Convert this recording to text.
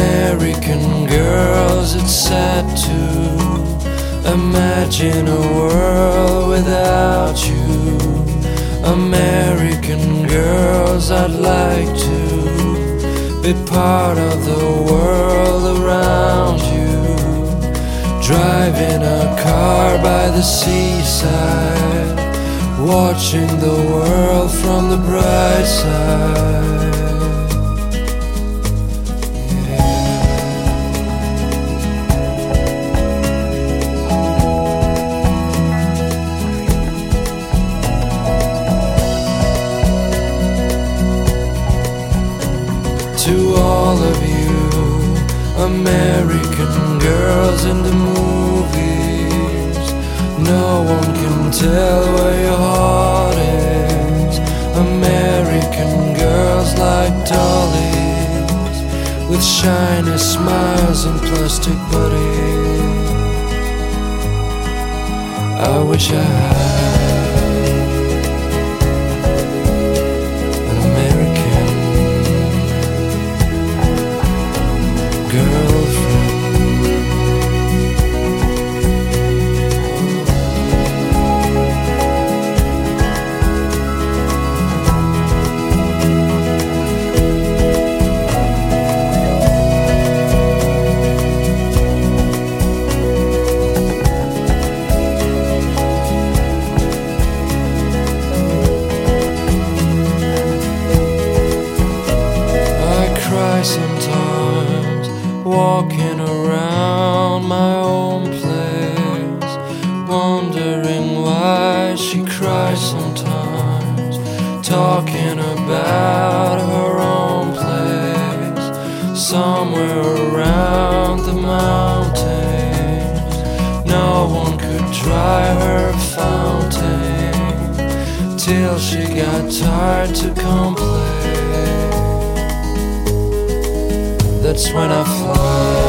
American girls, it's sad to imagine a world without you. American girls, I'd like to be part of the world around you. Driving a car by the seaside, watching the world from the bright side. To all of you American girls in the movies, no one can tell where your heart is. American girls like dollies, with shiny smiles and plastic bodies. I wish I had an American girlfriend. Sometimes walking around my own place, wondering why she cries sometimes, talking about her own place, somewhere around the mountains. No one could dry her fountain till she got tired to complain. That's when I fly.